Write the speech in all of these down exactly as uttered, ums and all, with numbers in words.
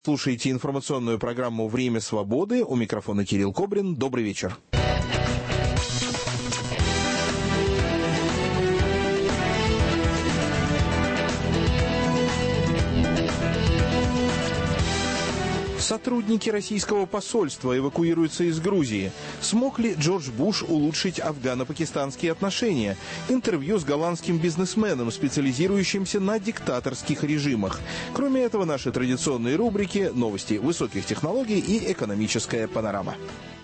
Слушайте информационную программу «Время свободы». У микрофона Кирилл Кобрин. Добрый вечер. Сотрудники российского посольства эвакуируются из Грузии. Смог ли Джордж Буш улучшить афгано-пакистанские отношения? Интервью с голландским бизнесменом, специализирующимся на диктаторских режимах. Кроме этого, наши традиционные рубрики «Новости высоких технологий» и «Экономическая панорама».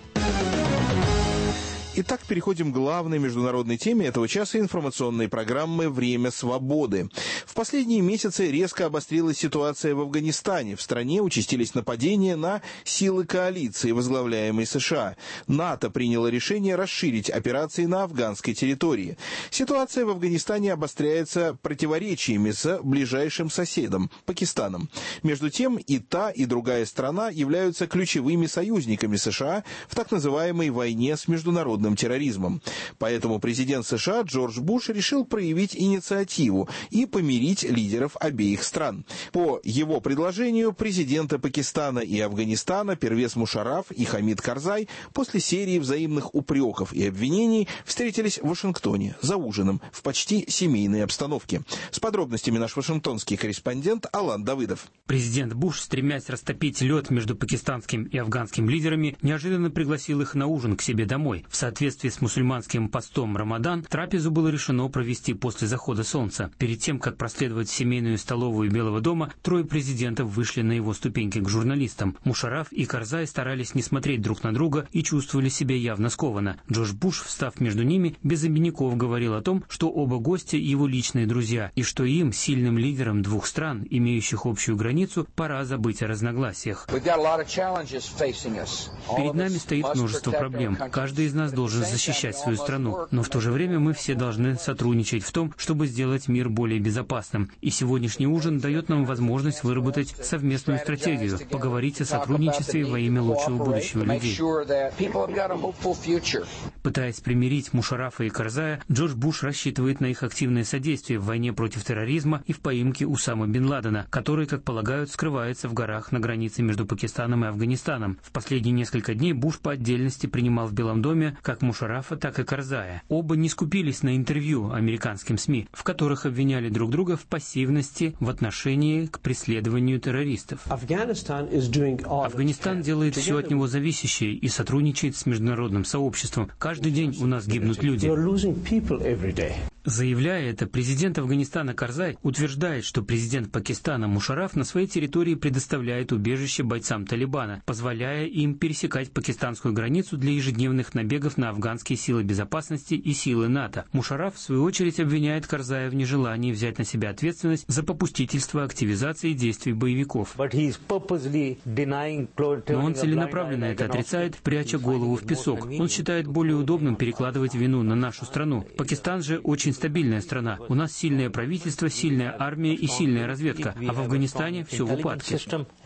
Итак, переходим к главной международной теме этого часа информационной программы «Время свободы». В последние месяцы резко обострилась ситуация в Афганистане. В стране участились нападения на силы коалиции, возглавляемой США. НАТО приняло решение расширить операции на афганской территории. Ситуация в Афганистане обостряется противоречиями с ближайшим соседом – Пакистаном. Между тем, и та, и другая страна являются ключевыми союзниками США в так называемой войне с международным терроризмом. Поэтому президент США Джордж Буш решил проявить инициативу и помирить лидеров обеих стран. По его предложению президенты Пакистана и Афганистана Первез Мушарраф и Хамид Карзай после серии взаимных упреков и обвинений встретились в Вашингтоне за ужином в почти семейной обстановке. С подробностями наш вашингтонский корреспондент Алан Давыдов. Президент Буш, стремясь растопить лед между пакистанским и афганским лидерами, неожиданно пригласил их на ужин к себе домой. В соответствии с мусульманским постом Рамадан трапезу было решено провести после захода солнца. Перед тем, как проследовать в семейную столовую Белого дома, трое президентов вышли на его ступеньки к журналистам. Мушарраф и Карзай старались не смотреть друг на друга и чувствовали себя явно скованно. Джордж Буш, встав между ними, без обиняков говорил о том, что оба гостя его личные друзья, и что им, сильным лидерам двух стран, имеющих общую границу, пора забыть о разногласиях. Перед нами стоит множество проблем. Каждый из нас должен защищать свою страну, но в то же время мы все должны сотрудничать в том, чтобы сделать мир более безопасным. И сегодняшний ужин дает нам возможность выработать совместную стратегию, поговорить о сотрудничестве во имя лучшего будущего людей. Пытаясь примирить Мушаррафа и Карзая, Джордж Буш рассчитывает на их активное содействие в войне против терроризма и в поимке Усамы бен Ладена, который, как полагают, скрывается в горах на границе между Пакистаном и Афганистаном. В последние несколько дней Буш по отдельности принимал в Белом доме как Мушаррафа, так и Карзая. Оба не скупились на интервью американским СМИ, в которых обвиняли друг друга в пассивности в отношении к преследованию террористов. Афганистан делает все от него зависящее и сотрудничает с международным сообществом. Каждый день у нас гибнут люди. Заявляя это, президент Афганистана Карзай утверждает, что президент Пакистана Мушарраф на своей территории предоставляет убежище бойцам Талибана, позволяя им пересекать пакистанскую границу для ежедневных набегов на афганские силы безопасности и силы НАТО. Мушарраф, в свою очередь, обвиняет Карзая в нежелании взять на себя ответственность за попустительство активизации действий боевиков. Но он целенаправленно это отрицает, пряча голову в песок. Он считает более удобным перекладывать вину на нашу страну. Пакистан же очень стабильная страна. У нас сильное правительство, сильная армия и сильная разведка. А в Афганистане все в упадке.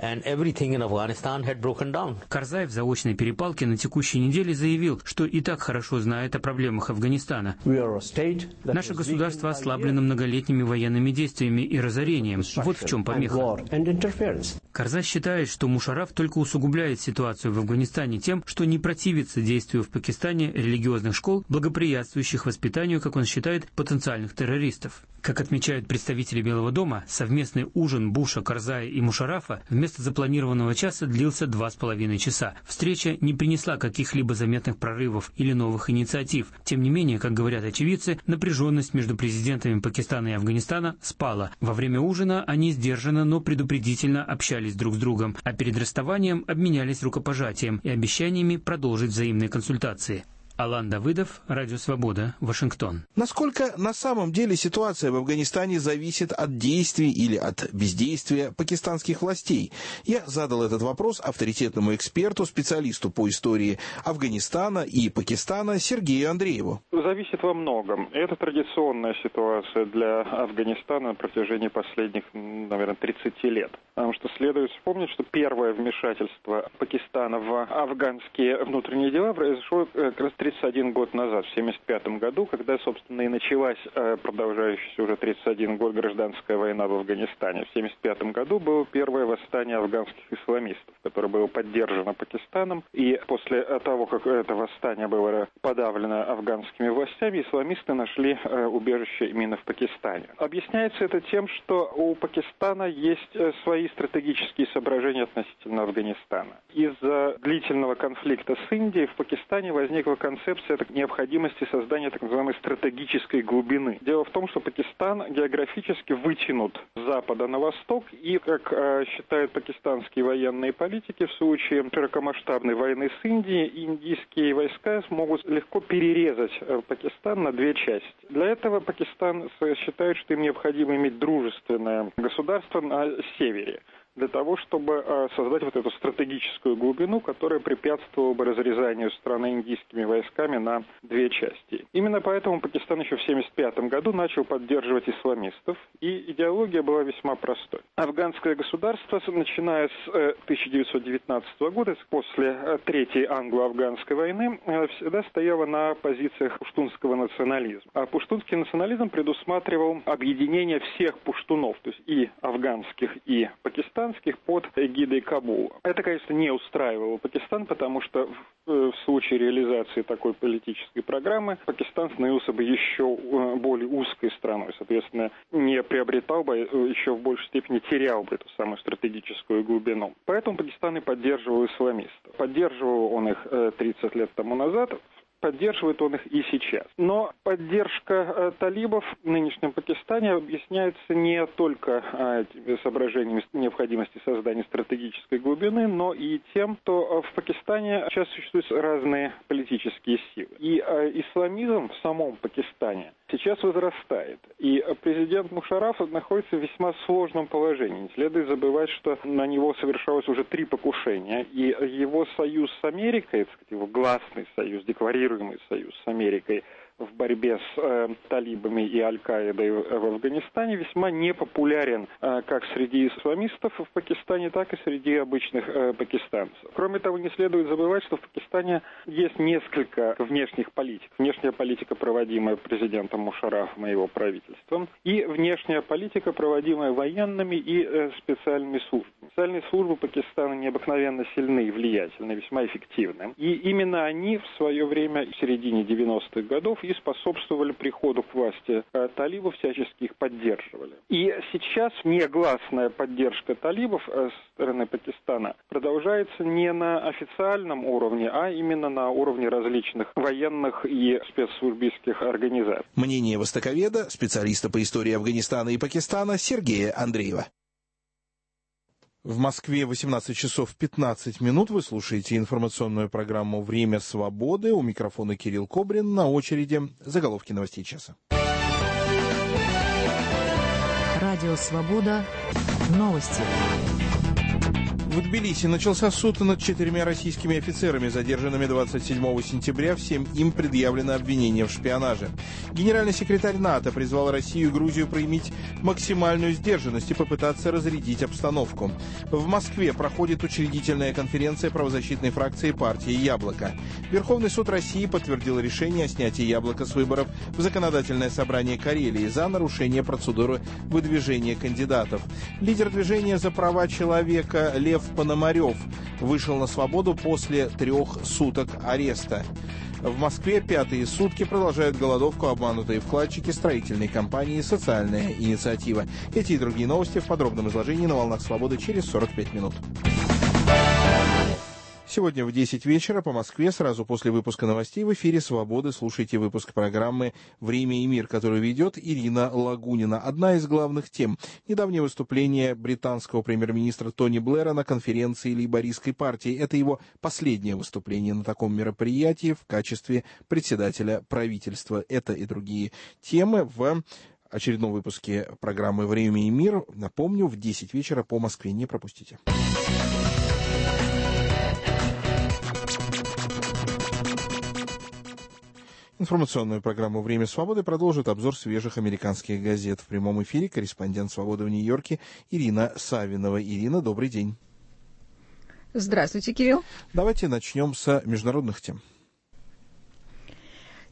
Карзай в заочной перепалке на текущей неделе заявил, что и так хорошо знает о проблемах Афганистана. Наше государство ослаблено многолетними военными действиями и разорением. Вот в чем помеха. Карзай считает, что Мушарраф только усугубляет ситуацию в Афганистане тем, что не противится действию в Пакистане религиозных школ, благоприятствующих воспитанию, как он считает, потенциальных террористов. Как отмечают представители Белого дома, совместный ужин Буша, Карзая и Мушаррафа вместо запланированного часа длился два с половиной часа. Встреча не принесла каких-либо заметных прорывов или новых инициатив. Тем не менее, как говорят очевидцы, напряженность между президентами Пакистана и Афганистана спала. Во время ужина они сдержанно, но предупредительно общались друг с другом, а перед расставанием обменялись рукопожатием и обещаниями продолжить взаимные консультации. Алан Давыдов, Радио Свобода, Вашингтон. Насколько на самом деле ситуация в Афганистане зависит от действий или от бездействия пакистанских властей? Я задал этот вопрос авторитетному эксперту, специалисту по истории Афганистана и Пакистана Сергею Андрееву. Зависит во многом. Это традиционная ситуация для Афганистана на протяжении последних, наверное, тридцати лет. Потому что следует вспомнить, что первое вмешательство Пакистана в афганские внутренние дела произошло как раз в тысяча девятьсот тридцать один год назад, в семьдесят пятом году, когда, собственно, и началась продолжающаяся уже тридцать один год гражданская война в Афганистане. В семьдесят пятом году было первое восстание афганских исламистов, которое было поддержано Пакистаном. И после того, как это восстание было подавлено афганскими властями, исламисты нашли убежище именно в Пакистане. Объясняется это тем, что у Пакистана есть свои стратегические соображения относительно Афганистана. Из-за длительного конфликта с Индией в Пакистане возникла концепция так, необходимости создания так называемой стратегической глубины. Дело в том, что Пакистан географически вытянут с запада на восток, и, как э, считают пакистанские военные политики, в случае широкомасштабной войны с Индией, индийские войска смогут легко перерезать э, Пакистан на две части. Для этого Пакистан считает, что им необходимо иметь дружественное государство на севере, для того, чтобы э, создать вот эту стратегическую глубину, которая препятствовала бы разрезанию страны индийскими войсками на две части. Именно поэтому Пакистан еще в семьдесят пятом году начал поддерживать исламистов, и идеология была весьма простой. Афганское государство, начиная с э, тысяча девятьсот девятнадцатого года, после э, Третьей англо-афганской войны, э, всегда стояло на позициях пуштунского национализма. А пуштунский национализм предусматривал объединение всех пуштунов, то есть и афганских, и пакистанских, под эгидой Кабула. Это, конечно, не устраивало Пакистан, потому что в, в случае реализации такой политической программы Пакистан становился бы еще более узкой страной, соответственно, не приобретал бы, еще в большей степени терял бы эту самую стратегическую глубину. Поэтому Пакистан и поддерживал исламистов. Поддерживал он их тридцать лет тому назад, поддерживает он их и сейчас. Но поддержка э, талибов в нынешнем Пакистане объясняется не только э, соображениями необходимости создания стратегической глубины, но и тем, что в Пакистане сейчас существуют разные политические силы. И э, исламизм в самом Пакистане сейчас возрастает. И президент Мушарраф находится в весьма сложном положении. Не следует забывать, что на него совершалось уже три покушения, и его союз с Америкой, так сказать, его гласный союз, декларируемый союз с Америкой в борьбе с э, талибами и Аль-Каидой в, в Афганистане весьма непопулярен э, как среди исламистов в Пакистане, так и среди обычных э, пакистанцев. Кроме того, не следует забывать, что в Пакистане есть несколько внешних политик. Внешняя политика, проводимая президентом Мушаррафом и его правительством, и внешняя политика, проводимая военными и э, специальными службами. Специальные службы Пакистана необыкновенно сильны и влиятельны, весьма эффективны. И именно они в свое время, в середине девяностых годов, и способствовали приходу к власти э, талибов, всячески их поддерживали. И сейчас негласная поддержка талибов э, со стороны Пакистана продолжается не на официальном уровне, а именно на уровне различных военных и спецслужбистских организаций. Мнение востоковеда, специалиста по истории Афганистана и Пакистана Сергея Андреева. В Москве восемнадцать часов пятнадцать минут. Вы слушаете информационную программу «Время свободы». У микрофона Кирилл Кобрин. На очереди заголовки новостей часа. Радио «Свобода». Новости. В Тбилиси начался суд над четырьмя российскими офицерами, задержанными двадцать седьмого сентября. Всем им предъявлено обвинение в шпионаже. Генеральный секретарь НАТО призвал Россию и Грузию проявить максимальную сдержанность и попытаться разрядить обстановку. В Москве проходит учредительная конференция правозащитной фракции партии «Яблоко». Верховный суд России подтвердил решение о снятии «Яблока» с выборов в Законодательное собрание Карелии за нарушение процедуры выдвижения кандидатов. Лидер движения за права человека Лев Пономарев вышел на свободу после трех суток ареста. В Москве пятые сутки продолжают голодовку обманутые вкладчики строительной компании «Социальная инициатива». Эти и другие новости в подробном изложении на «Волнах Свободы» через сорок пять минут. Сегодня в десять вечера по Москве, сразу после выпуска новостей, в эфире «Свободы» слушайте выпуск программы «Время и мир», которую ведет Ирина Лагунина. Одна из главных тем – недавнее выступление британского премьер-министра Тони Блэра на конференции лейбористской партии. Это его последнее выступление на таком мероприятии в качестве председателя правительства. Это и другие темы в очередном выпуске программы «Время и мир». Напомню, в десять вечера по Москве. Не пропустите. Информационную программу «Время свободы» продолжит обзор свежих американских газет. В прямом эфире корреспондент «Свободы» в Нью-Йорке Ирина Савинова. Ирина, добрый день. Здравствуйте, Кирилл. Давайте начнем с международных тем.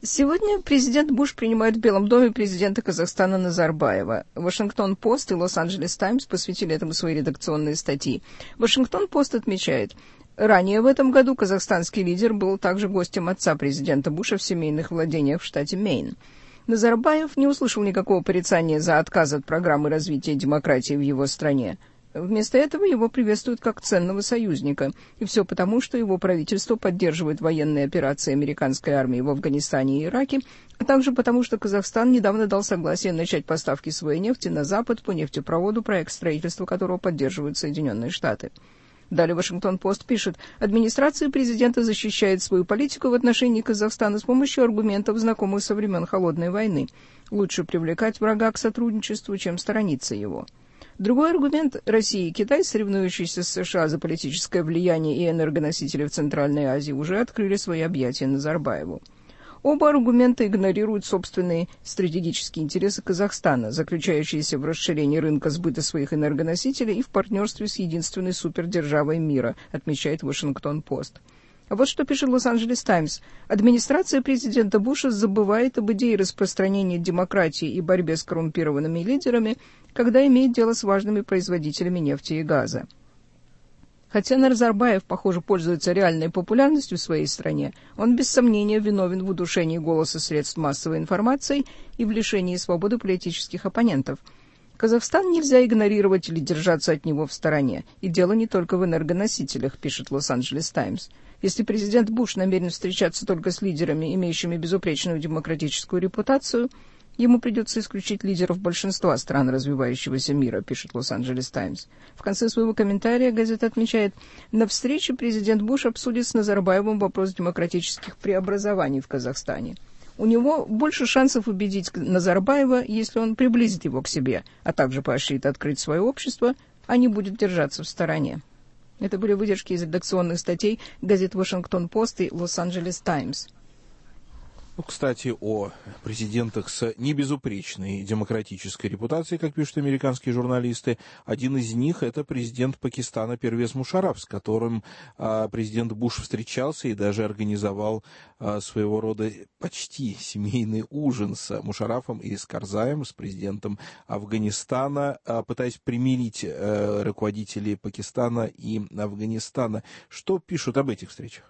Сегодня президент Буш принимает в Белом доме президента Казахстана Назарбаева. Вашингтон-Пост и Лос-Анджелес Таймс посвятили этому свои редакционные статьи. Вашингтон-Пост отмечает, ранее в этом году казахстанский лидер был также гостем отца президента Буша в семейных владениях в штате Мэйн. Назарбаев не услышал никакого порицания за отказ от программы развития демократии в его стране. Вместо этого его приветствуют как ценного союзника. И все потому, что его правительство поддерживает военные операции американской армии в Афганистане и Ираке, а также потому, что Казахстан недавно дал согласие начать поставки своей нефти на Запад по нефтепроводу, проект строительства которого поддерживают Соединенные Штаты. Далее Вашингтон-Пост пишет, администрация президента защищает свою политику в отношении Казахстана с помощью аргументов, знакомых со времен Холодной войны. Лучше привлекать врага к сотрудничеству, чем сторониться его. Другой аргумент – Россия и Китай, соревнующиеся с США за политическое влияние и энергоносители в Центральной Азии, уже открыли свои объятия Назарбаеву. Оба аргумента игнорируют собственные стратегические интересы Казахстана, заключающиеся в расширении рынка сбыта своих энергоносителей и в партнерстве с единственной супердержавой мира, отмечает Вашингтон-Пост. А вот что пишет Лос-Анджелес Таймс. Администрация президента Буша забывает об идее распространения демократии и борьбе с коррумпированными лидерами, когда имеет дело с важными производителями нефти и газа. Хотя Назарбаев, похоже, пользуется реальной популярностью в своей стране, он без сомнения виновен в удушении голоса средств массовой информации и в лишении свободы политических оппонентов. Казахстан нельзя игнорировать или держаться от него в стороне. И дело не только в энергоносителях, пишет Лос-Анджелес Таймс. Если президент Буш намерен встречаться только с лидерами, имеющими безупречную демократическую репутацию, ему придется исключить лидеров большинства стран развивающегося мира, пишет Лос-Анджелес Таймс. В конце своего комментария газета отмечает, на встрече президент Буш обсудит с Назарбаевым вопрос демократических преобразований в Казахстане. У него больше шансов убедить Назарбаева, если он приблизит его к себе, а также поощрит открыть свое общество, а не будет держаться в стороне. Это были выдержки из редакционных статей газет «Вашингтон-Пост» и «Лос-Анджелес Таймс». Ну, кстати, о президентах с небезупречной демократической репутацией, как пишут американские журналисты. Один из них — это президент Пакистана Первез Мушарраф, с которым а, президент Буш встречался и даже организовал а, своего рода почти семейный ужин с Мушаррафом и с Карзаем, с президентом Афганистана, а, пытаясь примирить а, руководителей Пакистана и Афганистана. Что пишут об этих встречах?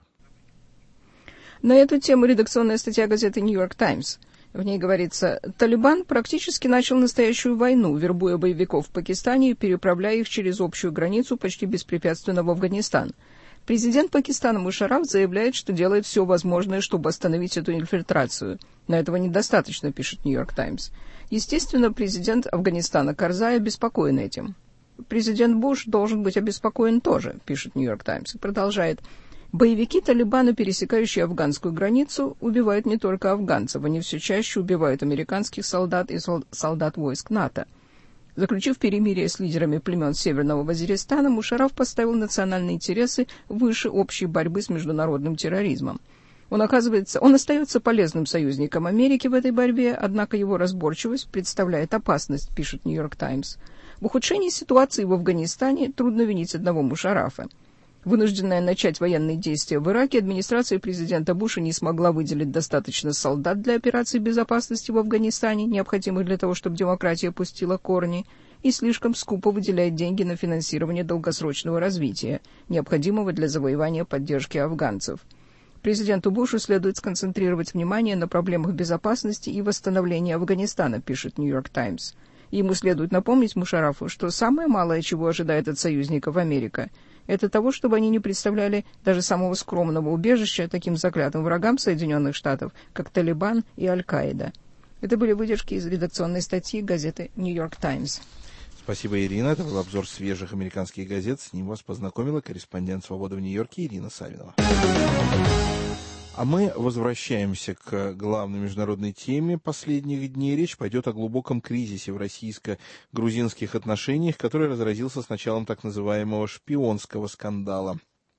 На эту тему редакционная статья газеты «Нью-Йорк Таймс». В ней говорится, Талибан практически начал настоящую войну, вербуя боевиков в Пакистане и переправляя их через общую границу почти беспрепятственно в Афганистан. Президент Пакистана Мушарраф заявляет, что делает все возможное, чтобы остановить эту инфильтрацию. Но этого недостаточно, пишет «Нью-Йорк Таймс». Естественно, президент Афганистана Карзай обеспокоен этим. Президент Буш должен быть обеспокоен тоже, пишет «Нью-Йорк Таймс», и продолжает. Боевики Талибана, пересекающие афганскую границу, убивают не только афганцев, они все чаще убивают американских солдат и солдат войск НАТО. Заключив перемирие с лидерами племен Северного Вазиристана, Мушарраф поставил национальные интересы выше общей борьбы с международным терроризмом. Он, оказывается, он остается полезным союзником Америки в этой борьбе, однако его разборчивость представляет опасность, пишет «Нью-Йорк Таймс». В ухудшении ситуации в Афганистане трудно винить одного Мушаррафа. Вынужденная начать военные действия в Ираке, администрация президента Буша не смогла выделить достаточно солдат для операций безопасности в Афганистане, необходимых для того, чтобы демократия пустила корни, и слишком скупо выделяет деньги на финансирование долгосрочного развития, необходимого для завоевания поддержки афганцев. Президенту Бушу следует сконцентрировать внимание на проблемах безопасности и восстановления Афганистана, пишет «Нью-Йорк Таймс». Ему следует напомнить Мушаррафу, что самое малое, чего ожидает от союзников Америка, это того, чтобы они не представляли даже самого скромного убежища таким заклятым врагам Соединенных Штатов, как Талибан и Аль-Каида. Это были выдержки из редакционной статьи газеты «Нью-Йорк Таймс». Спасибо, Ирина. Это был обзор свежих американских газет. С ним вас познакомила корреспондент «Свободы» в Нью-Йорке Ирина Савинова. А мы возвращаемся к главной международной теме последних дней. Речь пойдет о глубоком кризисе в российско-грузинских отношениях, который разразился с началом так называемого шпионского скандала.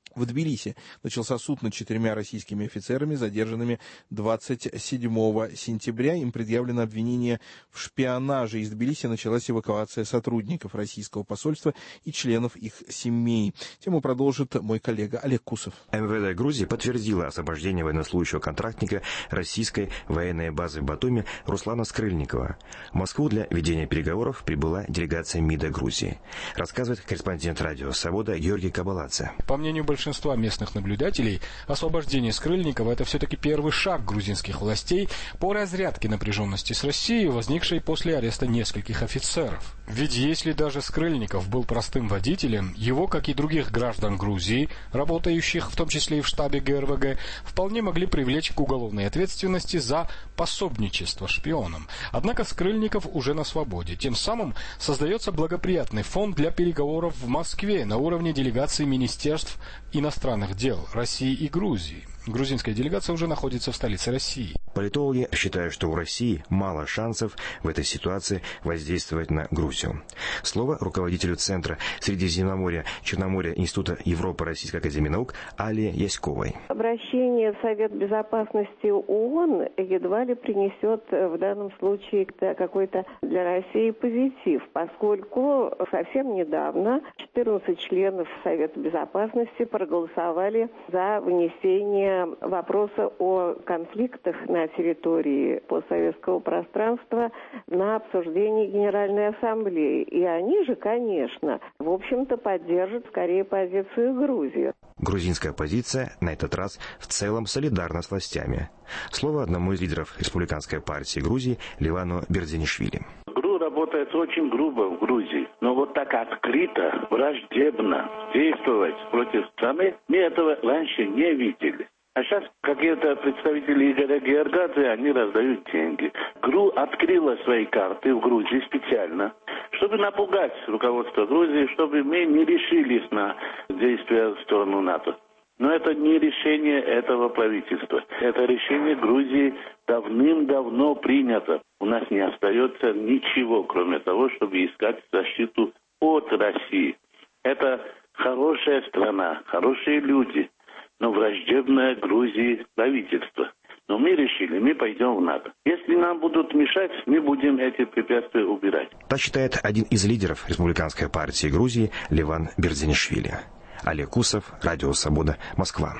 В Тбилиси начался суд над четырьмя российскими офицерами, задержанными двадцать седьмого сентября. Им предъявлено обвинение в шпионаже. Из Тбилиси началась эвакуация сотрудников российского посольства и членов их семей. Тему продолжит мой коллега Олег Кусов. МВД Грузии подтвердило освобождение военнослужащего контрактника российской военной базы в Батуми Руслана Скрыльникова. В Москву для ведения переговоров прибыла делегация МИДа Грузии. Рассказывает корреспондент радио «Свобода» Георгий Кабаладзе. По мнению большинства местных наблюдателей, освобождение Скрыльникова – это все-таки первый шаг грузинских властей по разрядке напряженности с Россией, возникшей после ареста нескольких офицеров. Ведь если даже Скрыльников был простым водителем, его, как и других граждан Грузии, работающих в том числе и в штабе ГРВГ, вполне могли привлечь к уголовной ответственности за пособничество шпионам. Однако Скрыльников уже на свободе. Тем самым создается благоприятный фон для переговоров в Москве на уровне делегаций министерств иностранных дел России и Грузии. Грузинская делегация уже находится в столице России. Политологи считают, что у России мало шансов в этой ситуации воздействовать на Грузию. Слово руководителю Центра Средиземноморья Черноморья Института Европы Российской академии наук Алле Яськовой. Обращение в Совет Безопасности ООН едва ли принесет в данном случае какой-то для России позитив, поскольку совсем недавно четырнадцать членов Совета Безопасности проголосовали за вынесение вопроса о конфликтах на территории постсоветского пространства на обсуждение Генеральной Ассамблеи. И они же, конечно, в общем-то поддержат скорее позицию Грузии. Грузинская оппозиция на этот раз в целом солидарна с властями. Слово одному из лидеров республиканской партии Грузии Левану Бердзинишвили. ГРУ работает очень грубо в Грузии, но вот так открыто, враждебно действовать против страны мы этого раньше не видели. А сейчас какие-то представители Игоря Георгадзе, они раздают деньги. ГРУ открыла свои карты в Грузии специально, чтобы напугать руководство Грузии, чтобы мы не решились на действия в сторону НАТО. Но это не решение этого правительства. Это решение Грузии давным-давно принято. У нас не остается ничего, кроме того, чтобы искать защиту от России. Это хорошая страна, хорошие люди, но враждебное Грузии правительство. Но мы решили, мы пойдем в НАТО. Если нам будут мешать, мы будем эти препятствия убирать. Так считает один из лидеров республиканской партии Грузии Леван Бердзинишвили. Олег Кусов, Радио Свобода, Москва.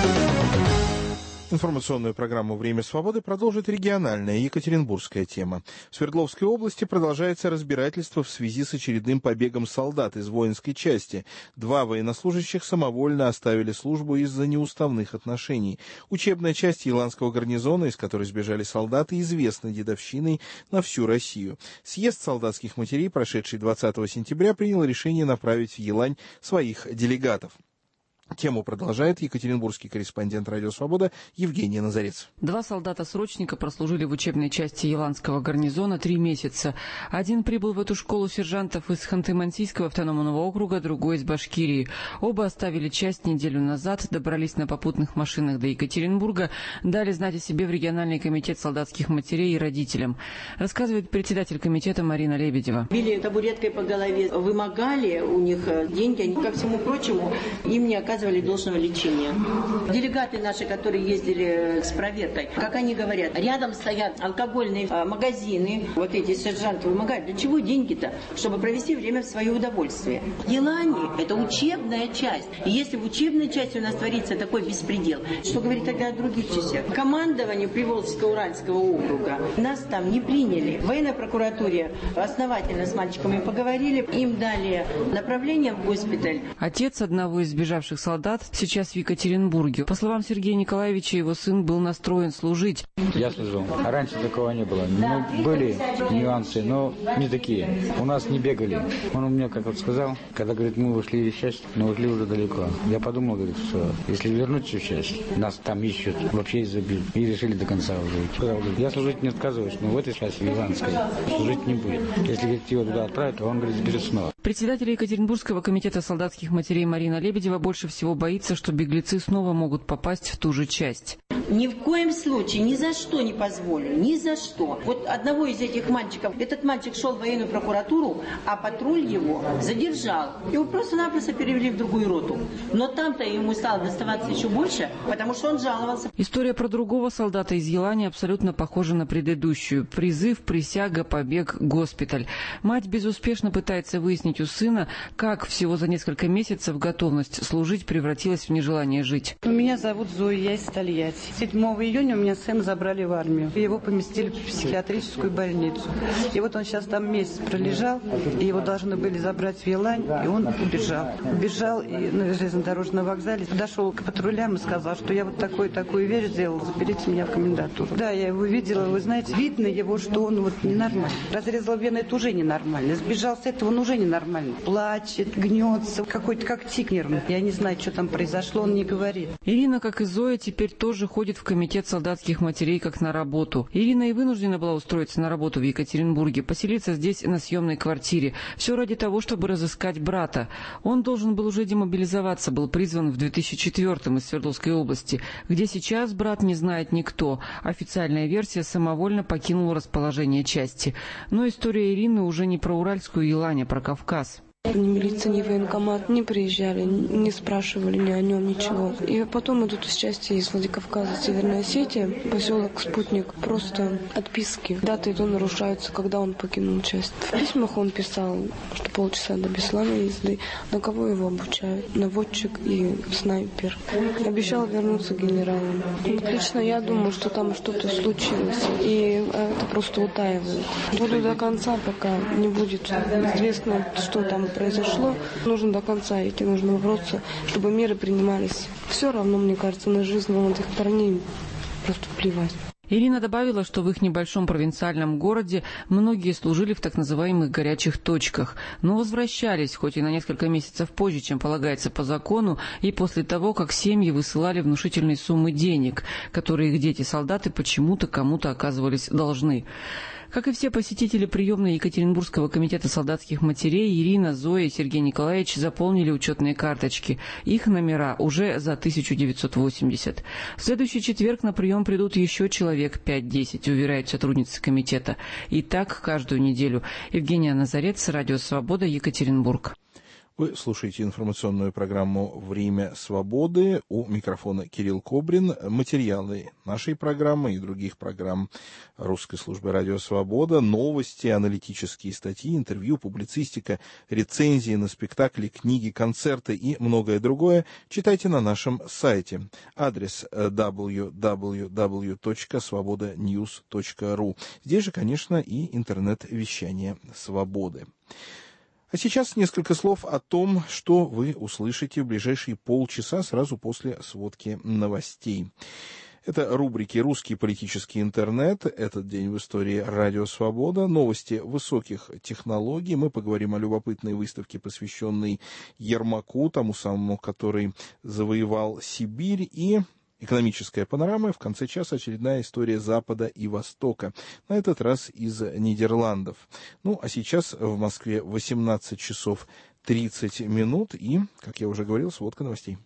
Информационную программу «Время свободы» продолжит региональная екатеринбургская тема. В Свердловской области продолжается разбирательство в связи с очередным побегом солдат из воинской части. Два военнослужащих самовольно оставили службу из-за неуставных отношений. Учебная часть Еланского гарнизона, из которой сбежали солдаты, известна дедовщиной на всю Россию. Съезд солдатских матерей, прошедший двадцатого сентября, принял решение направить в Елань своих делегатов. Тему продолжает екатеринбургский корреспондент «Радио Свобода» Евгения Назарец. Два солдата-срочника прослужили в учебной части Еланского гарнизона три месяца. Один прибыл в эту школу сержантов из Ханты-Мансийского автономного округа, другой из Башкирии. Оба оставили часть неделю назад, добрались на попутных машинах до Екатеринбурга, дали знать о себе в региональный комитет солдатских матерей и родителям. Рассказывает председатель комитета Марина Лебедева. Били табуреткой по голове, вымогали у них деньги, они, ко всему прочему, им не оказывали должного лечения. Делегаты наши, которые ездили с проверкой, как они говорят, рядом стоят алкогольные а, магазины, вот эти сержанты вымогают. Для чего деньги-то? Чтобы провести время в свое удовольствие. Елани – это учебная часть. И если в учебной части у нас творится такой беспредел, что говорить тогда о других частях? Командование Приволжско-Уральского округа нас там не приняли. В военной прокуратуре основательно с мальчиками поговорили, им дали направление в госпиталь. Отец одного из сбежавших солдат сейчас в Екатеринбурге. По словам Сергея Николаевича, его сын был настроен служить. Я служил. А раньше такого не было. Ну, были нюансы, но не такие. У нас не бегали. Он у меня, как вот сказал, когда, говорит, мы ушли из части, но ушли уже далеко. Я подумал, говорит, что если вернуться в часть, нас там ищут, вообще изобьют. И решили до конца уже. Сказал, говорит, я служить не отказываюсь, но в этой части, в Иланской, служить не будет. Если, говорит, его туда отправят, то он, говорит, сбежит снова. Председатель Екатеринбургского комитета солдатских матерей Марина Лебедева больше всего боится, что беглецы снова могут попасть в ту же часть. Ни в коем случае, ни за что не позволю, ни за что. Вот одного из этих мальчиков, этот мальчик шел в военную прокуратуру, а патруль его задержал. Его просто-напросто перевели в другую роту. Но там-то ему стало доставаться еще больше, потому что он жаловался. История про другого солдата из Елани абсолютно похожа на предыдущую. Призыв, присяга, побег, госпиталь. Мать безуспешно пытается выяснить у сына, как всего за несколько месяцев готовность служить превратилась в нежелание жить. Меня зовут Зоя, я из Тольятти. седьмого июня у меня сына забрали в армию. Его поместили в психиатрическую больницу. И вот он сейчас там месяц пролежал, и его должны были забрать в Елань, и он убежал. Убежал и на железнодорожном вокзале подошел к патрулям и сказал, что я вот такую-такую вещь сделал, заберите меня в комендатуру. Да, я его видела, вы знаете, видно его, что он вот ненормальный. Разрезал вены, это уже ненормально. Сбежал с этого, он уже ненормальный. Плачет, гнется, какой-то как тик нервный. Я не знаю, что там произошло, он не говорит. Ирина, как и Зоя, теперь тоже ходит в комитет солдатских матерей как на работу. Ирина и вынуждена была устроиться на работу в Екатеринбурге, поселиться здесь на съемной квартире. Все ради того, чтобы разыскать брата. Он должен был уже демобилизоваться, был призван в две тысячи четвёртом из Свердловской области, где сейчас брат не знает никто. Официальная версия: самовольно покинул расположение части. Но история Ирины уже не про Уральскую Елань, а про Кавказ. Ни милиция, ни военкомат не приезжали, не спрашивали ни о нем ничего. И потом идут из части из Владикавказа, Северная Осетия, поселок Спутник. Просто отписки. Даты и то нарушаются, когда он покинул часть. В письмах он писал, что полчаса до Беслана езды. На кого его обучают? Наводчик и снайпер. Обещал вернуться генералом. Вот лично я думаю, что там что-то случилось. И это просто утаивают. Буду до конца, пока не будет известно, что там произошло. Нужно до конца идти, нужно бороться, чтобы меры принимались. Все равно, мне кажется, на жизнь молодых парней просто плевать. Ирина добавила, что в их небольшом провинциальном городе многие служили в так называемых горячих точках, но возвращались, хоть и на несколько месяцев позже, чем полагается по закону, и после того, как семьи высылали внушительные суммы денег, которые их дети-солдаты почему-то кому-то оказывались должны. Как и все посетители приемной Екатеринбургского комитета солдатских матерей, Ирина, Зоя и Сергей Николаевич заполнили учетные карточки. Их номера уже за тысяча девятьсот восемьдесят. В следующий четверг на прием придут еще человек пять-десять, уверяют сотрудницы комитета. И так каждую неделю. Евгения Назарец, Радио Свобода, Екатеринбург. Вы слушаете информационную программу «Время свободы». У микрофона Кирилл Кобрин. Материалы нашей программы и других программ русской службы «Радио Свобода», новости, аналитические статьи, интервью, публицистика, рецензии на спектакли, книги, концерты и многое другое читайте на нашем сайте. Адрес дабл ю дабл ю дабл ю точка свобода ньюс точка ру. Здесь же, конечно, и интернет-вещание «Свободы». А сейчас несколько слов о том, что вы услышите в ближайшие полчаса сразу после сводки новостей. Это рубрики «Русский политический интернет», «Этот день в истории», «Радио Свобода», новости высоких технологий. Мы поговорим о любопытной выставке, посвященной Ермаку, тому самому, который завоевал Сибирь, и экономическая панорама. В конце часа очередная история Запада и Востока. На этот раз из Нидерландов. Ну, а сейчас в Москве восемнадцать часов тридцать минут. И, как я уже говорил, сводка новостей.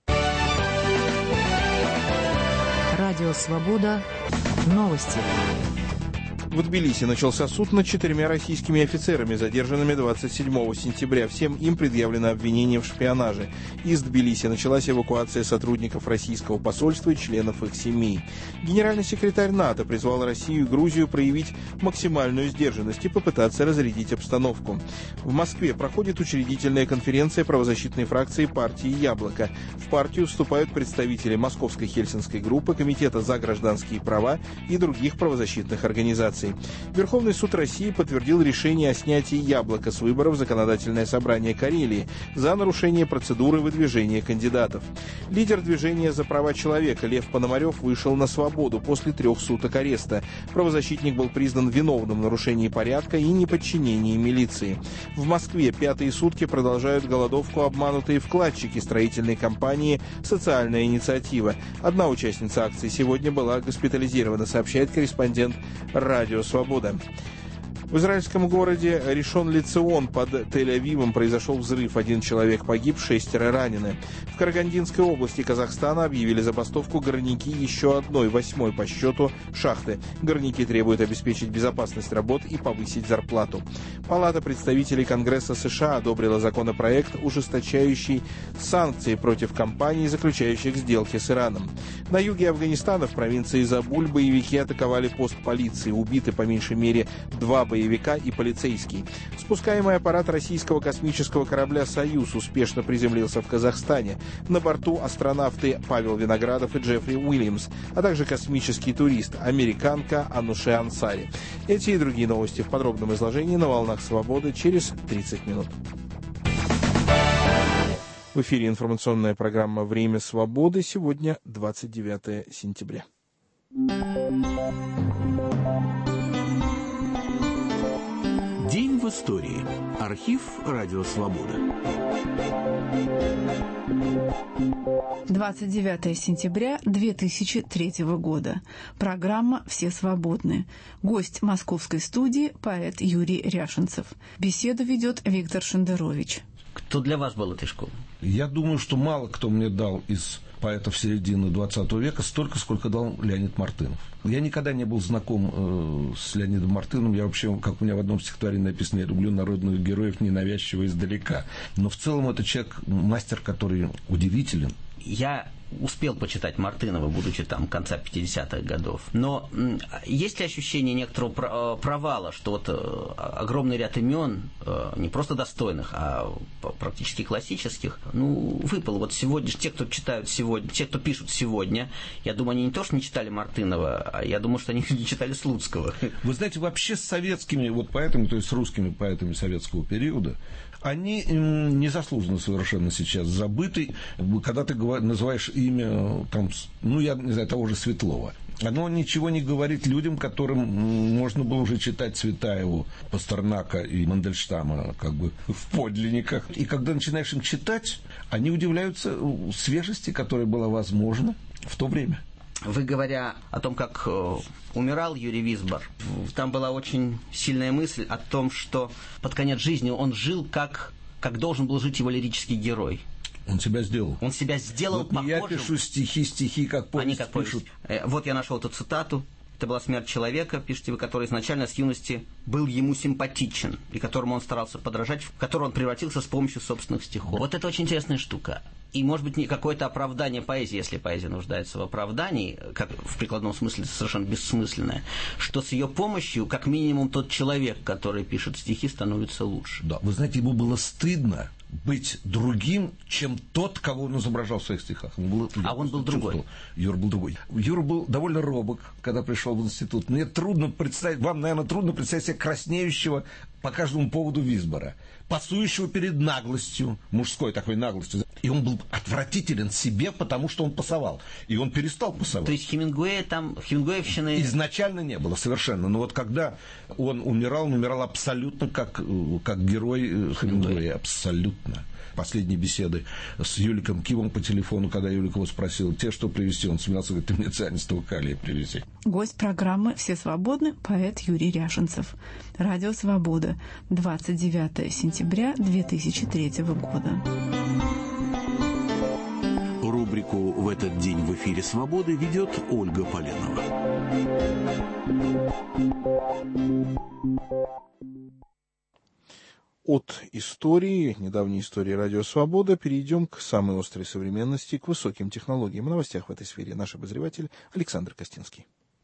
Радио Свобода. Новости. В Тбилиси начался суд над четырьмя российскими офицерами, задержанными двадцать седьмого сентября. Всем им предъявлено обвинение в шпионаже. Из Тбилиси началась эвакуация сотрудников российского посольства и членов их семей. Генеральный секретарь НАТО призвал Россию и Грузию проявить максимальную сдержанность и попытаться разрядить обстановку. В Москве проходит учредительная конференция правозащитной фракции партии «Яблоко». В партию вступают представители Московской Хельсинской группы, Комитета за гражданские права и других правозащитных организаций. Верховный суд России подтвердил решение о снятии «Яблока» с выборов в Законодательное собрание Карелии за нарушение процедуры выдвижения кандидатов. Лидер движения за права человека Лев Пономарев вышел на свободу после трех суток ареста. Правозащитник был признан виновным в нарушении порядка и неподчинении милиции. В Москве пятые сутки продолжают голодовку обманутые вкладчики строительной компании «Социальная инициатива». Одна участница акции сегодня была госпитализирована, сообщает корреспондент «Радио Свобода». В израильском городе Ришон-Ле-Цион под Тель-Авивом произошел взрыв. Один человек погиб, шестеро ранены. В Карагандинской области Казахстана объявили забастовку горняки еще одной, восьмой по счету, шахты. Горняки требуют обеспечить безопасность работ и повысить зарплату. Палата представителей Конгресса США одобрила законопроект, ужесточающий санкции против компаний, заключающих сделки с Ираном. На юге Афганистана, в провинции Забуль, боевики атаковали пост полиции. Убиты по меньшей мере два боевика и полицейский. Спускаемый аппарат российского космического корабля «Союз» успешно приземлился в Казахстане. На борту астронавты Павел Виноградов и Джеффри Уильямс, а также космический турист, американка Ануше Ансари. Эти и другие новости в подробном изложении на «Волнах Свободы» через тридцать минут. В эфире информационная программа «Время свободы». Сегодня двадцать девятое сентября. День в истории. Архив «Радио Свобода». двадцать девятое сентября две тысячи третьего года. Программа «Все свободны». Гость московской студии – поэт Юрий Ряшенцев. Беседу ведет Виктор Шендерович. Кто для вас был этой школой? Я думаю, что мало кто мне дал из поэтов середины двадцатого века столько, сколько дал Леонид Мартынов. Я никогда не был знаком э, с Леонидом Мартыновым. Я вообще, как у меня в одном стихотворении написано, я люблю народных героев ненавязчиво издалека. Но в целом это человек, мастер, который удивителен. Я успел почитать Мартынова, будучи там конца пятидесятых годов. Но м, есть ли ощущение некоторого провала, что вот э, огромный ряд имен, э, не просто достойных, а практически классических, ну, выпал. Вот сегодня, те, кто читают сегодня, те, кто пишут сегодня, я думаю, они не то, что не читали Мартынова, а я думаю, что они не читали Слуцкого. Вы знаете, вообще с советскими вот поэтами, то есть с русскими поэтами советского периода, они незаслуженно совершенно сейчас забыты. Когда ты называешь имя, там, ну, я не знаю, того же Светлова, оно ничего не говорит людям, которым можно было уже читать Цветаеву, Пастернака и Мандельштама как бы в подлинниках. И когда начинаешь им читать, они удивляются свежести, которая была возможна в то время. Вы, говоря о том, как э, умирал Юрий Висбор, там была очень сильная мысль о том, что под конец жизни он жил, как, как должен был жить его лирический герой. Он себя сделал. Он себя сделал вот похожим. Я пишу стихи, стихи, как повесть, Они как пишут. Повесть. Вот я нашел эту цитату. Это была смерть человека, пишете вы, который изначально с юности был ему симпатичен, и которому он старался подражать, в которого он превратился с помощью собственных стихов. Вот это очень интересная штука. И, может быть, не какое-то оправдание поэзии, если поэзия нуждается в оправдании, как в прикладном смысле совершенно бессмысленное, что с ее помощью, как минимум, тот человек, который пишет стихи, становится лучше. Да, вы знаете, ему было стыдно быть другим, чем тот, кого он изображал в своих стихах. Он был, а он был другой. Юра был другой. Юра был довольно робок, когда пришел в институт. Мне трудно представить, вам, наверное, трудно представить себе краснеющего по каждому поводу Висбора, пасующего перед наглостью, мужской такой наглостью. И он был отвратителен себе, потому что он пасовал. И он перестал пасовать. То есть Хемингуэя там, Хемингуэевщины... Изначально не было, совершенно. Но вот когда он умирал, он умирал абсолютно как, как герой Хемингуэя. Абсолютно. Последние беседы с Юликом Кимом по телефону, когда Юлик его спросил, те, что привезти, он смеялся, говорит, ты мне цианистого калия привези. Гость программы «Все свободны» поэт Юрий Ряшенцев. Радио «Свобода», двадцать девятое сентября две тысячи третьего года. Рубрику «В этот день в эфире Свободы» ведет Ольга Поленова. От истории, недавней истории Радио Свобода, перейдем к самой острой современности, к высоким технологиям. В новостях в этой сфере наш обозреватель Александр Костинский.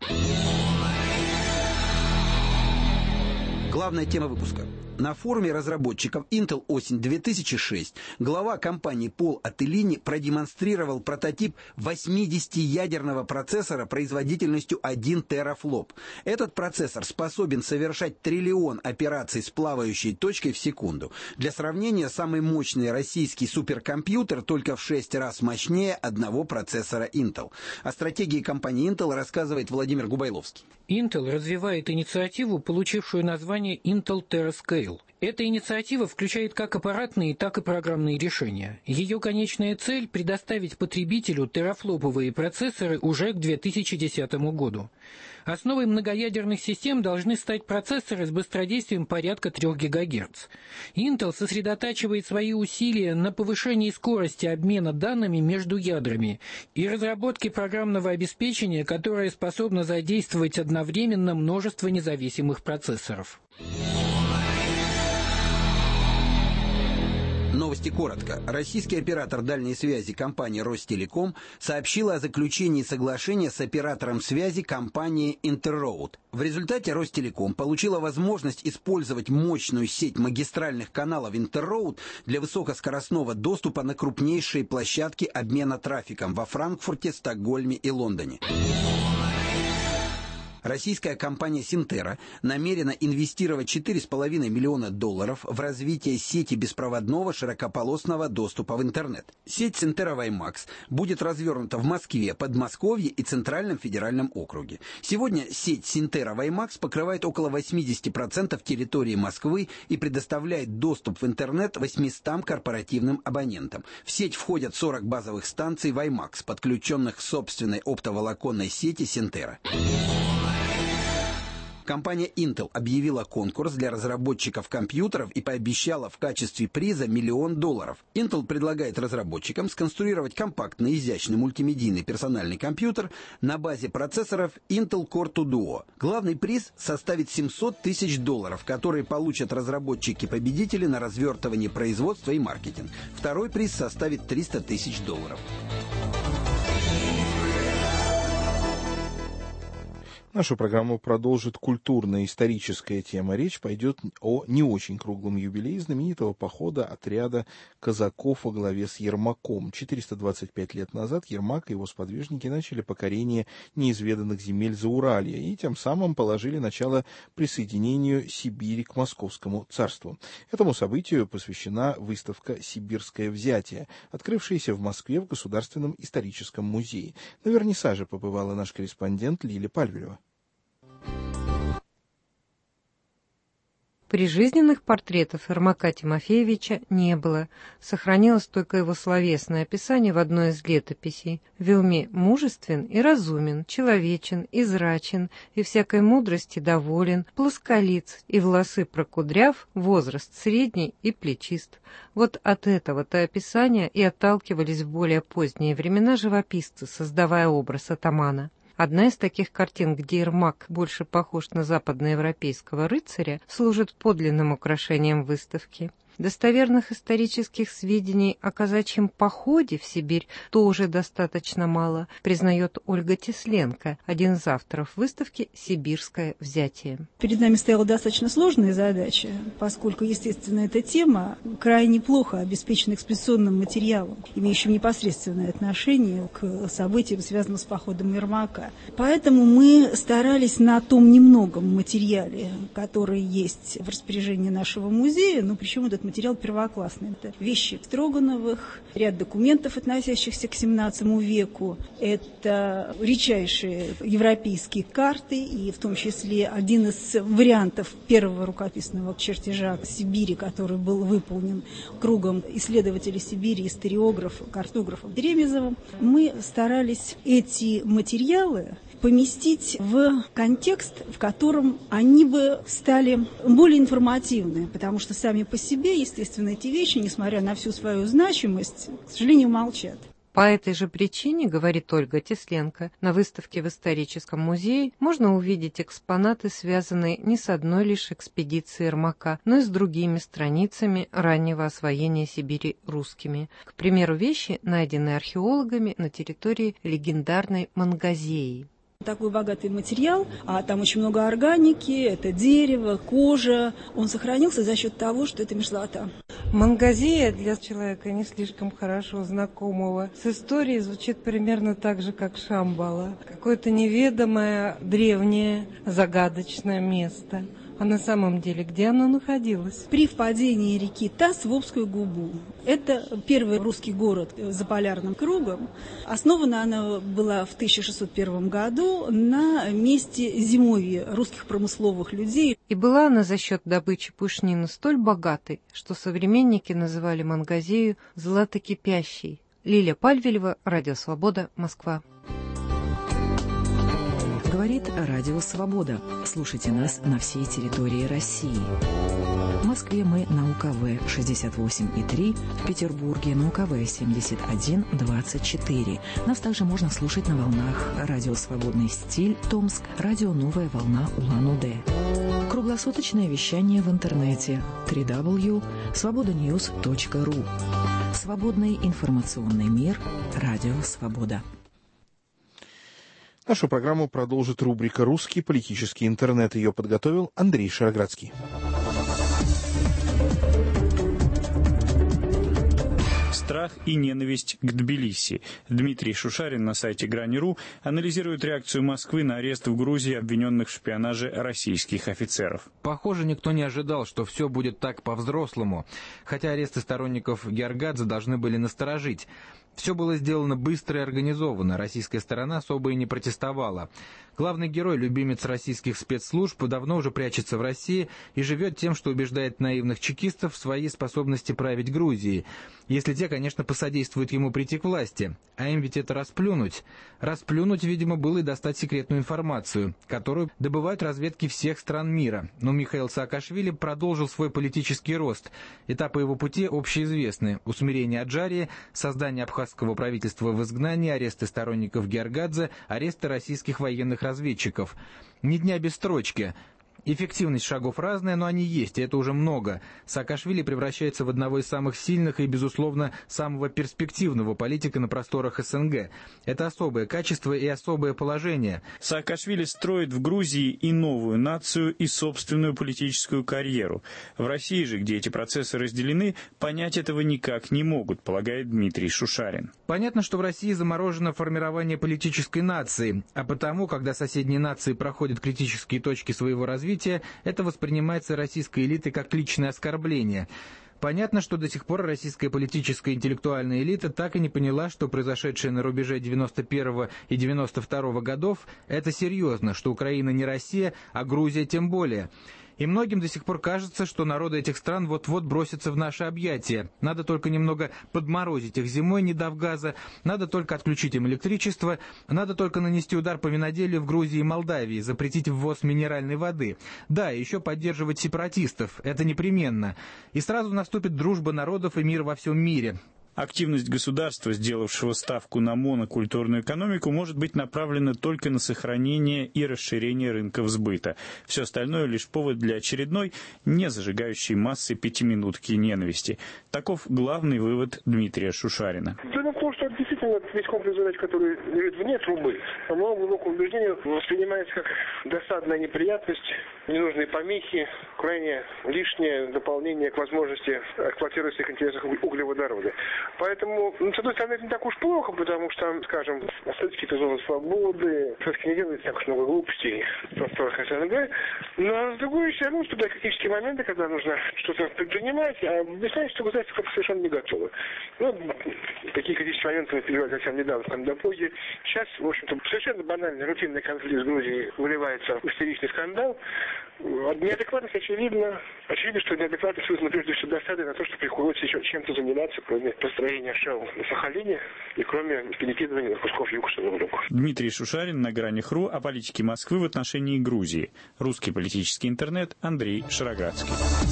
Главная тема выпуска. На форуме разработчиков Intel осень две тысячи шесть глава компании Пол Ателлини продемонстрировал прототип восьмидесятиядерного процессора производительностью один терафлоп. Этот процессор способен совершать триллион операций с плавающей точкой в секунду. Для сравнения, самый мощный российский суперкомпьютер только в шесть раз мощнее одного процессора Intel. О стратегии компании Intel рассказывает Владимир Губайловский. Intel развивает инициативу, получившую название название Intel TerraScale. Эта инициатива включает как аппаратные, так и программные решения. Ее конечная цель – предоставить потребителю терафлоповые процессоры уже к две тысячи десятому году. Основой многоядерных систем должны стать процессоры с быстродействием порядка трёх гигагерц. Intel сосредотачивает свои усилия на повышении скорости обмена данными между ядрами и разработке программного обеспечения, которое способно задействовать одновременно множество независимых процессоров. Новости коротко. Российский оператор дальней связи компания Ростелеком сообщила о заключении соглашения с оператором связи компании Интерроуд. В результате Ростелеком получила возможность использовать мощную сеть магистральных каналов Интерроуд для высокоскоростного доступа на крупнейшие площадки обмена трафиком во Франкфурте, Стокгольме и Лондоне. Российская компания Синтера намерена инвестировать четыре с половиной миллиона долларов в развитие сети беспроводного широкополосного доступа в интернет. Сеть Синтера WiMAX будет развернута в Москве, Подмосковье и Центральном федеральном округе. Сегодня сеть Синтера WiMAX покрывает около восемьдесят процентов территории Москвы и предоставляет доступ в интернет восьмистам корпоративным абонентам. В сеть входят сорок базовых станций WiMAX, подключенных к собственной оптоволоконной сети Синтера. Компания Intel объявила конкурс для разработчиков компьютеров и пообещала в качестве приза миллион долларов. Intel предлагает разработчикам сконструировать компактный, изящный мультимедийный персональный компьютер на базе процессоров Intel Core два Duo. Главный приз составит семьсот тысяч долларов, которые получат разработчики-победители на развертывание производства и маркетинг. Второй приз составит триста тысяч долларов. Нашу программу продолжит культурно-историческая тема. Речь пойдет о не очень круглом юбилее знаменитого похода отряда казаков во главе с Ермаком. четыреста двадцать пять лет назад Ермак и его сподвижники начали покорение неизведанных земель Зауралья и тем самым положили начало присоединению Сибири к Московскому царству. Этому событию посвящена выставка «Сибирское взятие», открывшаяся в Москве в Государственном историческом музее. На вернисаже побывала наш корреспондент Лиля Пальвелева. Прижизненных портретов Ермака Тимофеевича не было. Сохранилось только его словесное описание в одной из летописей. «Вельми мужествен и разумен, человечен и зрачен, и всякой мудрости доволен, плосколиц, и волосы прокудряв, возраст средний и плечист». Вот от этого-то описания и отталкивались в более поздние времена живописцы, создавая образ атамана. Одна из таких картин, где Ермак больше похож на западноевропейского рыцаря, служит подлинным украшением выставки. Достоверных исторических сведений о казачьем походе в Сибирь тоже достаточно мало, признает Ольга Тесленко, один из авторов выставки «Сибирское взятие». Перед нами стояла достаточно сложная задача, поскольку, естественно, эта тема крайне плохо обеспечена экспедиционным материалом, имеющим непосредственное отношение к событиям, связанным с походом Ермака. Поэтому мы старались на том немногом материале, который есть в распоряжении нашего музея, но причем этот материал первоклассный. Это вещи Строгановых, ряд документов, относящихся к семнадцатому веку. Это редчайшие европейские карты, и в том числе один из вариантов первого рукописного чертежа Сибири, который был выполнен кругом исследователей Сибири, историографов, картографов Ремезовым. Мы старались эти материалы поместить в контекст, в котором они бы стали более информативны, потому что сами по себе, естественно, эти вещи, несмотря на всю свою значимость, к сожалению, молчат. По этой же причине, говорит Ольга Тесленко, на выставке в историческом музее можно увидеть экспонаты, связанные не с одной лишь экспедицией Ермака, но и с другими страницами раннего освоения Сибири русскими. К примеру, вещи, найденные археологами на территории легендарной Мангазеи. Такой богатый материал, а там очень много органики, это дерево, кожа. Он сохранился за счет того, что это мерзлота. Мангазея для человека не слишком хорошо знакомого с историей звучит примерно так же, как Шамбала. Какое-то неведомое, древнее, загадочное место. А на самом деле, где оно находилось? При впадении реки Тас в Обскую губу. Это первый русский город за полярным кругом. Основана она была в тысяча шестьсот первом году на месте зимовья русских промысловых людей. И была она за счет добычи пушнины столь богатой, что современники называли Мангазею «златокипящей». Лилия Пальвелева, Радио Свобода, Москва. Говорит Радио Свобода. Слушайте нас на всей территории России. В Москве мы на У К В шестьдесят восемь и три, в Петербурге на У К В семьдесят один двадцать четыре. Нас также можно слушать на волнах Радио Свободный стиль Томск, Радио Новая волна Улан-Удэ. Круглосуточное вещание в интернете дабл ю дабл ю дабл ю точка свобода ньюс точка ру. Свободный информационный мир. Радио Свобода. Нашу программу продолжит рубрика «Русский политический интернет». Ее подготовил Андрей Шароградский. Страх и ненависть к Тбилиси. Дмитрий Шушарин на сайте Грани.ру анализирует реакцию Москвы на арест в Грузии обвиненных в шпионаже российских офицеров. Похоже, никто не ожидал, что все будет так по-взрослому. Хотя аресты сторонников Георгадзе должны были насторожить. Все было сделано быстро и организованно, российская сторона особо и не протестовала. Главный герой, любимец российских спецслужб, давно уже прячется в России и живет тем, что убеждает наивных чекистов в своей способности править Грузией. Если те, конечно, посодействуют ему прийти к власти. А им ведь это расплюнуть. Расплюнуть, видимо, было и достать секретную информацию, которую добывают разведки всех стран мира. Но Михаил Саакашвили продолжил свой политический рост. Этапы его пути общеизвестны. Усмирение Аджарии, создание абхазского правительства в изгнании, аресты сторонников Георгадзе, аресты российских военных разведчиков. Ни дня без строчки. Эффективность шагов разная, но они есть, и это уже много. Саакашвили превращается в одного из самых сильных и, безусловно, самого перспективного политика на просторах С Н Г. Это особое качество и особое положение. Саакашвили строит в Грузии и новую нацию, и собственную политическую карьеру. В России же, где эти процессы разделены, понять этого никак не могут, полагает Дмитрий Шушарин. Понятно, что в России заморожено формирование политической нации, а потому, когда соседние нации проходят критические точки своего развития, это воспринимается российской элитой как личное оскорбление. Понятно, что до сих пор российская политическая интеллектуальная элита так и не поняла, что произошедшее на рубеже девяносто первого и девяносто второго годов – это серьезно, что Украина не Россия, а Грузия тем более. И многим до сих пор кажется, что народы этих стран вот-вот бросятся в наши объятия. Надо только немного подморозить их зимой, не дав газа, надо только отключить им электричество, надо только нанести удар по виноделию в Грузии и Молдавии, запретить ввоз минеральной воды. Да, и еще поддерживать сепаратистов, это непременно. И сразу наступит дружба народов и мир во всем мире. Активность государства, сделавшего ставку на монокультурную экономику, может быть направлена только на сохранение и расширение рынков сбыта. Все остальное лишь повод для очередной, не зажигающей массы пятиминутки ненависти. Таков главный вывод Дмитрия Шушарина. Дело в том, что действительно весь комплекс задач, который лежит вне трубы, по моему глубокому убеждению, воспринимается как досадная неприятность, ненужные помехи, крайне лишнее дополнение к возможности эксплуатировать в своих интересах углеводороды. Поэтому, ну, с одной стороны, это не так уж плохо, потому что, скажем, остаются какие-то зоны свободы, все-таки не делается так уж много глупостей в просторах С Н Г. Но, с другой стороны, наступают критические моменты, когда нужно что-то предпринимать, а выясняется, что государство совершенно не готово. Ну, такие критические моменты мы переживали совсем недавно в Кандапоге. Сейчас, в общем-то, совершенно банальный, рутинный конфликт с Грузией выливается в истеричный скандал. Неадекватность очевидна. Очевидно, что неадекватность вызвана прежде всего досадой на то, что приходится еще чем-то заниматься, кроме построения шел на Сахалине и кроме перекидывания кусков югошного в руку. Дмитрий Шушарин на Грани.ру о политике Москвы в отношении Грузии. Русский политический интернет, Андрей Шароградский.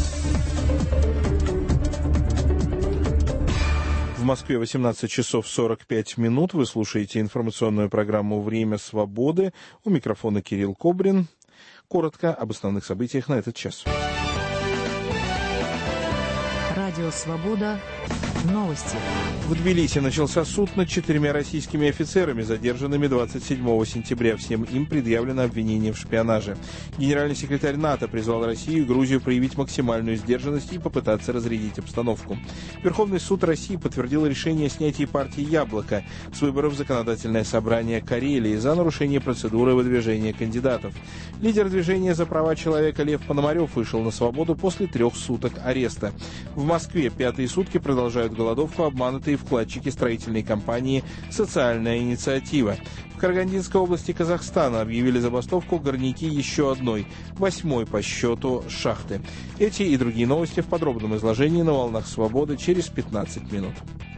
В Москве восемнадцать часов сорок пять минут. Вы слушаете информационную программу «Время свободы». У микрофона Кирилл Кобрин. Коротко об основных событиях на этот час. Радио «Свобода». Новости. В Тбилиси начался суд над четырьмя российскими офицерами, задержанными двадцать седьмого сентября. Всем им предъявлено обвинение в шпионаже. Генеральный секретарь НАТО призвал Россию и Грузию проявить максимальную сдержанность и попытаться разрядить обстановку. Верховный суд России подтвердил решение о снятии партии «Яблоко» с выборов в Законодательное собрание Карелии за нарушение процедуры выдвижения кандидатов. Лидер движения за права человека Лев Пономарев вышел на свободу после трех суток ареста. В Москве пятые сутки продолжают голодовку обманутые вкладчики строительной компании «Социальная инициатива». В Карагандинской области Казахстана объявили забастовку горняки еще одной, восьмой по счету шахты. Эти и другие новости в подробном изложении на «Волнах Свободы» через пятнадцать минут.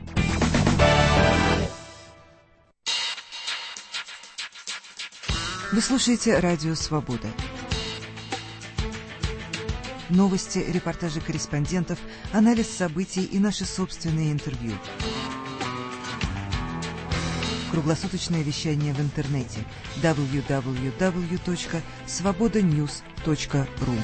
Вы слушаете «Радио Свобода». Новости, репортажи корреспондентов, анализ событий и наши собственные интервью. Круглосуточное вещание в интернете дабл ю дабл ю дабл ю точка свобода ньюс точка ру.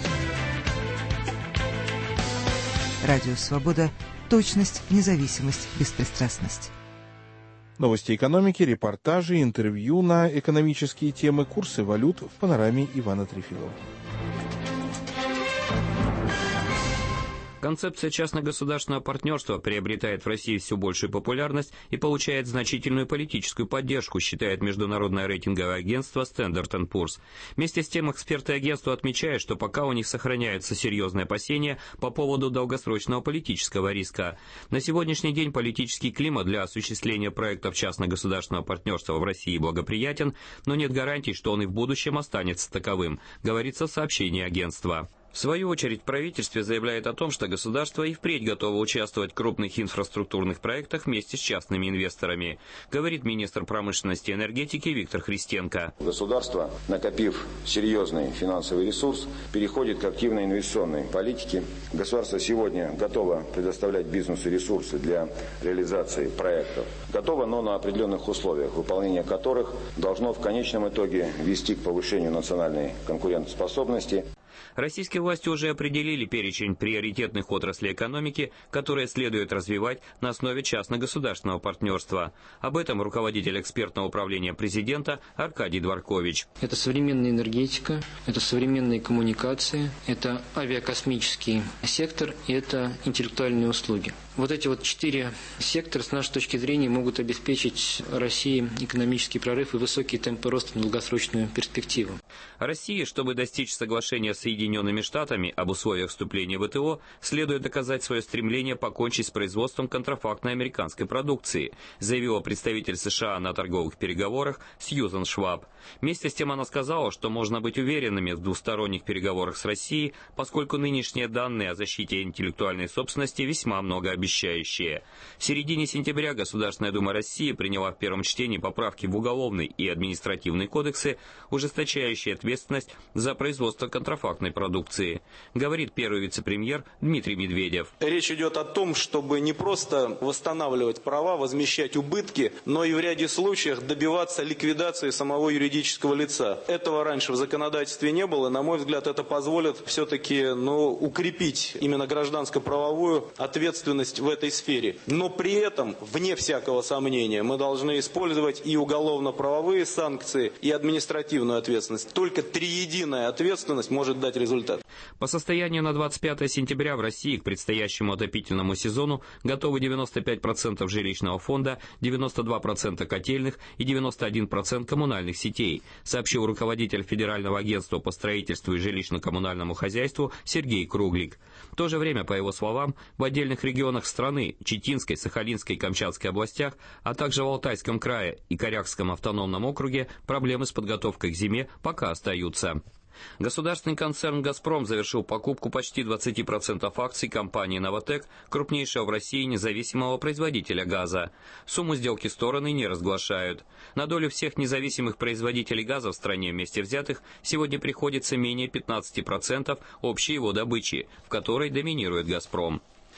Радио Свобода. Точность, независимость, беспристрастность. Новости экономики, репортажи, интервью на экономические темы, курсы валют в панораме Ивана Трефилова. Концепция частно-государственного партнерства приобретает в России все большую популярность и получает значительную политическую поддержку, считает международное рейтинговое агентство Standard энд Poor's. Вместе с тем эксперты агентства отмечают, что пока у них сохраняются серьезные опасения по поводу долгосрочного политического риска. На сегодняшний день политический климат для осуществления проектов частно-государственного партнерства в России благоприятен, но нет гарантий, что он и в будущем останется таковым, говорится в сообщении агентства. В свою очередь, правительство заявляет о том, что государство и впредь готово участвовать в крупных инфраструктурных проектах вместе с частными инвесторами, говорит министр промышленности и энергетики Виктор Христенко. Государство, накопив серьезный финансовый ресурс, переходит к активной инвестиционной политике. Государство сегодня готово предоставлять бизнесу ресурсы для реализации проектов. Готово, но на определенных условиях, выполнение которых должно в конечном итоге вести к повышению национальной конкурентоспособности. Российские власти уже определили перечень приоритетных отраслей экономики, которые следует развивать на основе частно-государственного партнерства. Об этом руководитель экспертного управления президента Аркадий Дворкович. Это современная энергетика, это современные коммуникации, это авиакосмический сектор и это интеллектуальные услуги. Вот эти вот четыре сектора, с нашей точки зрения, могут обеспечить России экономический прорыв и высокие темпы роста на долгосрочную перспективу. России, чтобы достичь соглашения с Соединенными Штатами об условиях вступления в ВТО, следует доказать свое стремление покончить с производством контрафактной американской продукции, заявила представитель США на торговых переговорах Сьюзан Шваб. Вместе с тем она сказала, что можно быть уверенными в двусторонних переговорах с Россией, поскольку нынешние данные о защите интеллектуальной собственности весьма многообещающие. В середине сентября Государственная Дума России приняла в первом чтении поправки в Уголовный и Административный кодексы, ужесточающие ответственность за производство контрафактной продукции, говорит первый вице-премьер Дмитрий Медведев. Речь идет о том, чтобы не просто восстанавливать права, возмещать убытки, но и в ряде случаев добиваться ликвидации самого юридического лица. Этого раньше в законодательстве не было. На мой взгляд, это позволит все-таки ну, укрепить именно гражданско-правовую ответственность в этой сфере. Но при этом, вне всякого сомнения, мы должны использовать и уголовно-правовые санкции, и административную ответственность. Только триединая ответственность может дать результат. По состоянию на двадцать пятое сентября в России к предстоящему отопительному сезону готовы девяносто пять процентов жилищного фонда, девяносто два процента котельных и девяносто один процент коммунальных сетей, сообщил руководитель Федерального агентства по строительству и жилищно-коммунальному хозяйству Сергей Круглик. В то же время, по его словам, в отдельных регионах страны, Читинской, Сахалинской и Камчатской областях, а также в Алтайском крае и Корякском автономном округе проблемы с подготовкой к зиме пока остаются. Государственный концерн «Газпром» завершил покупку почти двадцать процентов акций компании «Новатэк», крупнейшего в России независимого производителя газа. Сумму сделки стороны не разглашают. На долю всех независимых производителей газа в стране вместе взятых сегодня приходится менее пятнадцати процентов общей его добычи, в которой доминирует «Газпром».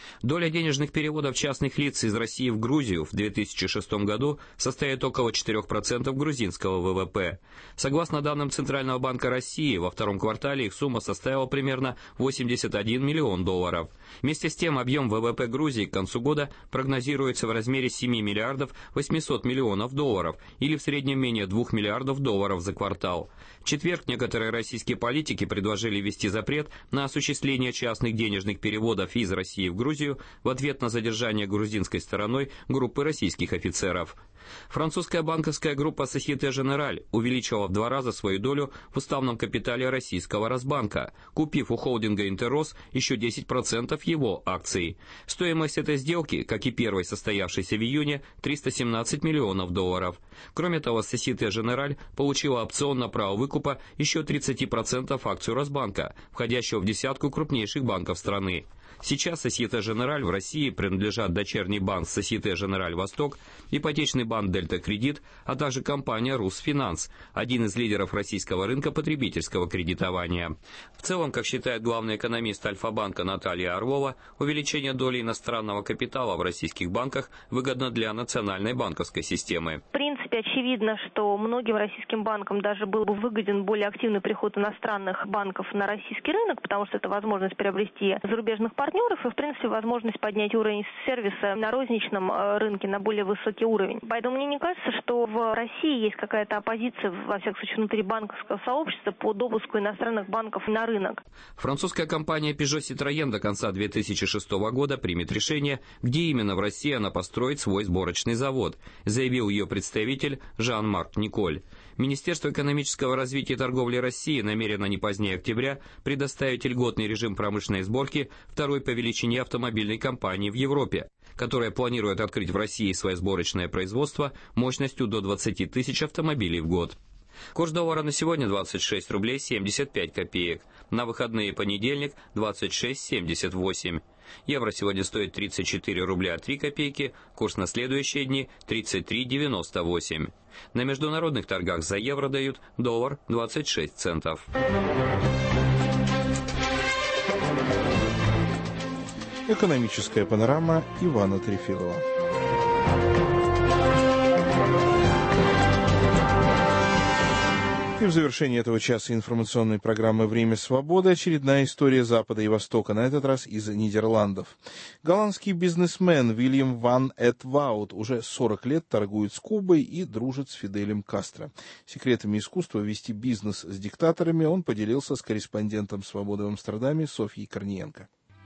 Доля денежных переводов частных лиц из России в Грузию в две тысячи шестом году составит около четырех процентов грузинского ВВП. Согласно данным Центрального банка России, во втором квартале их сумма составила примерно восемьдесят один миллион долларов. Вместе с тем, объем ВВП Грузии к концу года прогнозируется в размере семи миллиардов восьмисот миллионов долларов, или в среднем менее двух миллиардов долларов за квартал. В четверг некоторые российские политики предложили ввести запрет на осуществление частных денежных переводов из России в Грузию в ответ на задержание грузинской стороной группы российских офицеров. Французская банковская группа Société Générale увеличила в два раза свою долю в уставном капитале российского Росбанка, купив у холдинга Интеррос еще десять процентов его акций. Стоимость этой сделки, как и первой состоявшейся в июне, триста семнадцать миллионов долларов. Кроме того, Société Générale получила опцион на право выкупа еще тридцать процентов акций Росбанка, входящего в десятку крупнейших банков страны. Сейчас Société Générale в России принадлежат дочерний банк Société Générale Восток, ипотечный банк Дельта Кредит, а также компания Русфинанс, один из лидеров российского рынка потребительского кредитования. В целом, как считает главный экономист Альфа-банка Наталья Орлова, увеличение доли иностранного капитала в российских банках выгодно для национальной банковской системы. В принципе, очевидно, что многим российским банкам даже был бы выгоден более активный приход иностранных банков на российский рынок, потому что это возможность приобрести зарубежных партнеров и, в принципе, возможность поднять уровень сервиса на розничном рынке на более высокий уровень. Поэтому мне не кажется, что в России есть какая-то оппозиция, во всяком случае, внутри банковского сообщества по допуску иностранных банков на рынок. Французская компания Peugeot Citroën до конца две тысячи шестого года примет решение, где именно в России она построит свой сборочный завод, заявил ее представитель Жан-Марк Николь. Министерство экономического развития и торговли России намерено не позднее октября предоставить льготный режим промышленной сборки второй по величине автомобильной компании в Европе, которая планирует открыть в России свое сборочное производство мощностью до двадцати тысяч автомобилей в год. Курс доллара на сегодня двадцать шесть рублей семьдесят пять копеек. На выходные понедельник двадцать шесть семьдесят восемь. Евро сегодня стоит тридцать четыре рубля три копейки, курс на следующие дни тридцать три девяносто восемь. На международных торгах за евро дают доллар двадцать шесть центов. Экономическая панорама Ивана Трефилова. И в завершении этого часа информационной программы «Время свободы» очередная история Запада и Востока, на этот раз из Нидерландов. Голландский бизнесмен Вильям ван эт Воут уже сорок лет торгует с Кубой и дружит с Фиделем Кастро. Секретами искусства вести бизнес с диктаторами он поделился с корреспондентом «Свободы» в Амстердаме Софьей Корниенко.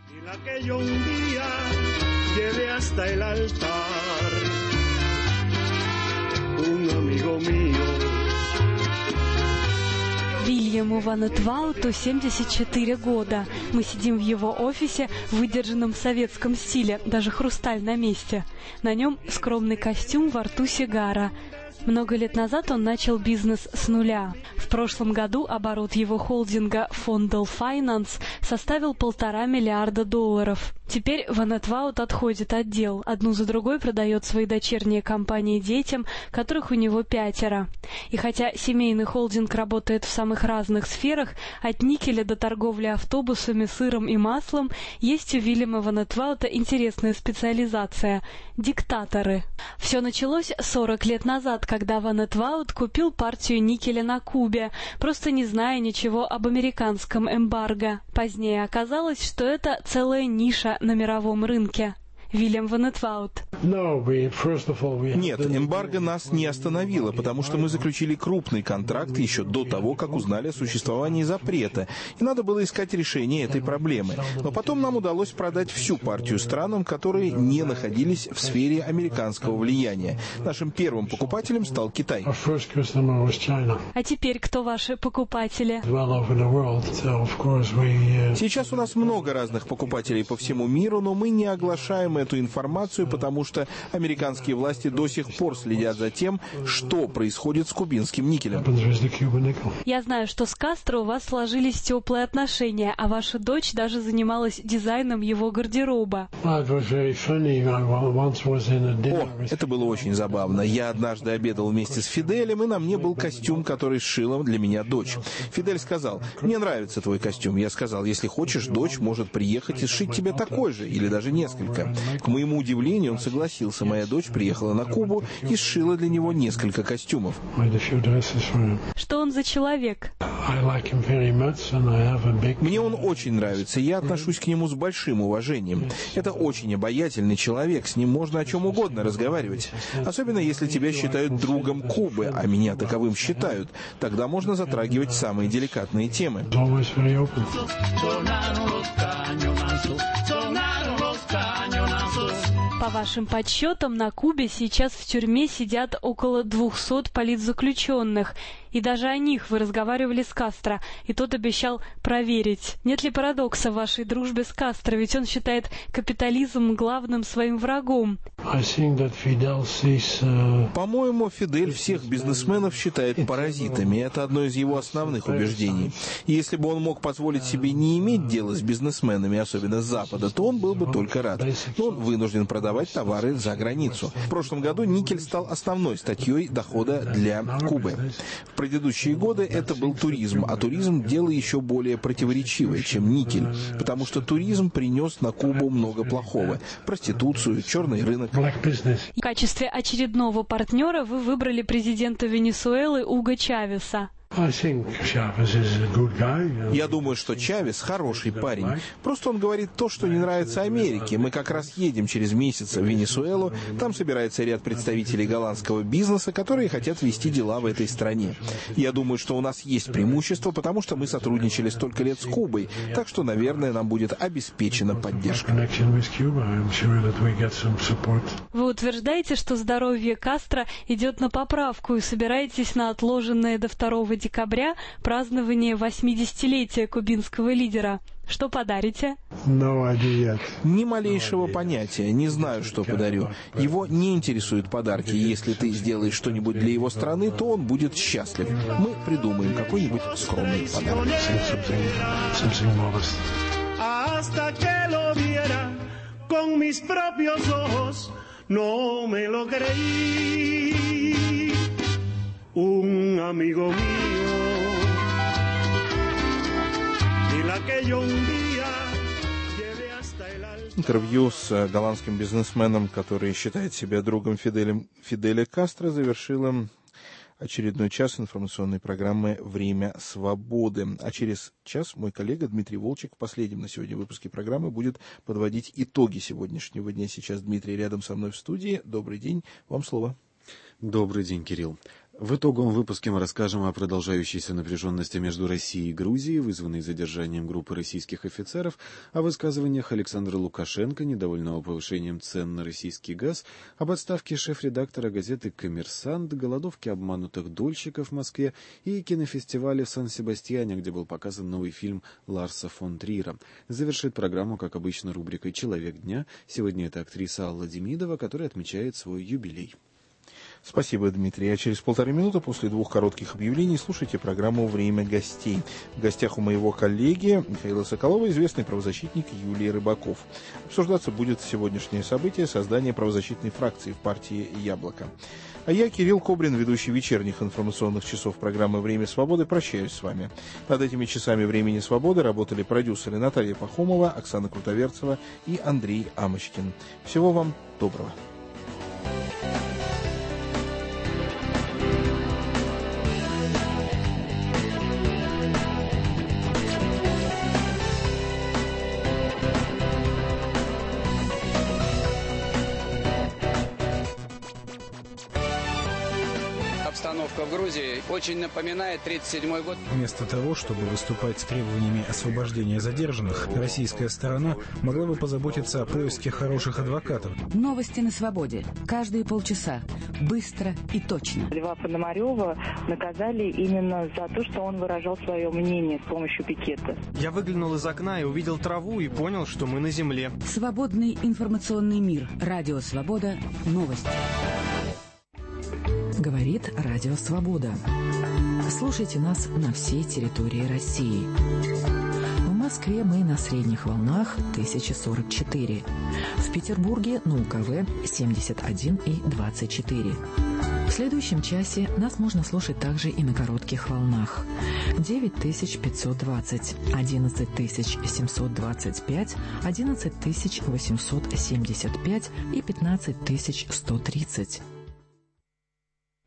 Вильяму ван эт Воуту семьдесят четыре года. Мы сидим в его офисе в выдержанном советском стиле, даже хрусталь на месте. На нем скромный костюм, во рту сигара. Много лет назад он начал бизнес с нуля. В прошлом году оборот его холдинга Fondel Finance составил полтора миллиарда долларов. Теперь ван эт Воут отходит от дел. Одну за другой продает свои дочерние компании детям, которых у него пятеро. И хотя семейный холдинг работает в самых разных сферах, от никеля до торговли автобусами, сыром и маслом, есть у Вильяма ван эт Ваута интересная специализация – диктаторы. Все началось сорок лет назад, когда ван эт Воут купил партию никеля на Кубе, просто не зная ничего об американском эмбарго. Позднее оказалось, что это целая ниша на мировом рынке. Вильям ван эт Воут. Нет, эмбарго нас не остановило, потому что мы заключили крупный контракт еще до того, как узнали о существовании запрета, и надо было искать решение этой проблемы. Но потом нам удалось продать всю партию странам, которые не находились в сфере американского влияния. Нашим первым покупателем стал Китай. А теперь кто ваши покупатели? Сейчас у нас много разных покупателей по всему миру, но мы не оглашаем нам эту информацию, потому что американские власти до сих пор следят за тем, что происходит с кубинским никелем. Я знаю, что с Кастро у вас сложились теплые отношения, а ваша дочь даже занималась дизайном его гардероба. О, это было очень забавно. Я однажды обедал вместе с Фиделем, и на мне был костюм, который сшила для меня дочь. Фидель сказал: «Мне нравится твой костюм». Я сказал: «Если хочешь, дочь может приехать и сшить тебе такой же, или даже несколько». К моему удивлению, он согласился. Моя дочь приехала на Кубу и сшила для него несколько костюмов. Что он за человек? Мне он очень нравится, я отношусь к нему с большим уважением. Это очень обаятельный человек, с ним можно о чем угодно разговаривать. Особенно если тебя считают другом Кубы, а меня таковым считают. Тогда можно затрагивать самые деликатные темы. По вашим подсчетам, на Кубе сейчас в тюрьме сидят около двухсот политзаключенных. И даже о них вы разговаривали с Кастро, и тот обещал проверить. Нет ли парадокса в вашей дружбе с Кастро, ведь он считает капитализм главным своим врагом? По-моему, Фидель всех бизнесменов считает паразитами. Это одно из его основных убеждений. И если бы он мог позволить себе не иметь дела с бизнесменами, особенно с Запада, то он был бы только рад. Но он вынужден продавать товары за границу. В прошлом году никель стал основной статьей дохода для Кубы. В предыдущие годы это был туризм, а туризм – дело еще более противоречивое, чем никель, потому что туризм принес на Кубу много плохого – проституцию, черный рынок. В качестве очередного партнера вы выбрали президента Венесуэлы Уго Чавеса. Я думаю, что Чавес хороший парень. Просто он говорит то, что не нравится Америке. Мы как раз едем через месяц в Венесуэлу. Там собирается ряд представителей голландского бизнеса, которые хотят вести дела в этой стране. Я думаю, что у нас есть преимущество, потому что мы сотрудничали столько лет с Кубой. Так что, наверное, нам будет обеспечена поддержка. Вы утверждаете, что здоровье Кастро идет на поправку и собираетесь на отложенное до второго декабря празднование восьмидесятилетия кубинского лидера. Что подарите? Ни малейшего понятия. Не знаю, что подарю. Его не интересуют подарки. Если ты сделаешь что-нибудь для его страны, то он будет счастлив. Мы придумаем какой-нибудь скромный подарок. Un amigo mío, y la que yo un día llevé hasta el altar. Интервью с голландским бизнесменом, который считает себя другом Фиделем, Фиделя Кастро, завершило очередной час информационной программы «Время свободы». А через час мой коллега Дмитрий Волчек в последнем на сегодня выпуске программы будет подводить итоги сегодняшнего дня. Сейчас Дмитрий рядом со мной в студии. Добрый день, вам слово. Добрый день, Кирилл. В итоговом выпуске мы расскажем о продолжающейся напряженности между Россией и Грузией, вызванной задержанием группы российских офицеров, о высказываниях Александра Лукашенко, недовольного повышением цен на российский газ, об отставке шеф-редактора газеты «Коммерсант», голодовке обманутых дольщиков в Москве и кинофестивале в Сан-Себастьяне, где был показан новый фильм Ларса фон Триера. Завершит программу, как обычно, рубрикой «Человек дня». Сегодня это актриса Алла Демидова, которая отмечает свой юбилей. Спасибо, Дмитрий. А через полторы минуты после двух коротких объявлений слушайте программу «Время гостей». В гостях у моего коллеги Михаила Соколова известный правозащитник Юлий Рыбаков. Обсуждаться будет сегодняшнее событие создания правозащитной фракции в партии «Яблоко». А я, Кирилл Кобрин, ведущий вечерних информационных часов программы «Время свободы», прощаюсь с вами. Над этими часами «Времени свободы» работали продюсеры Наталья Пахомова, Оксана Крутоверцева и Андрей Амочкин. Всего вам доброго. обстановка в Грузии очень напоминает тридцать седьмой год. Вместо того, чтобы выступать с требованиями освобождения задержанных, российская сторона могла бы позаботиться о поиске хороших адвокатов. Новости на свободе. Каждые полчаса. Быстро и точно. Льва Пономарева наказали именно за то, что он выражал свое мнение с помощью пикета. Я выглянул из окна и увидел траву и понял, что мы на земле. Свободный информационный мир. Радио «Свобода». Новости. Говорит Радио «Свобода». Слушайте нас на всей территории России. В Москве мы на средних волнах тысяча сорок четыре. В Петербурге на УКВ семьдесят один и двадцать четыре. В следующем часе нас можно слушать также и на коротких волнах. девять тысяч пятьсот двадцать, одиннадцать тысяч семьсот двадцать пять, одиннадцать тысяч восемьсот семьдесят пять и пятнадцать тысяч сто тридцать.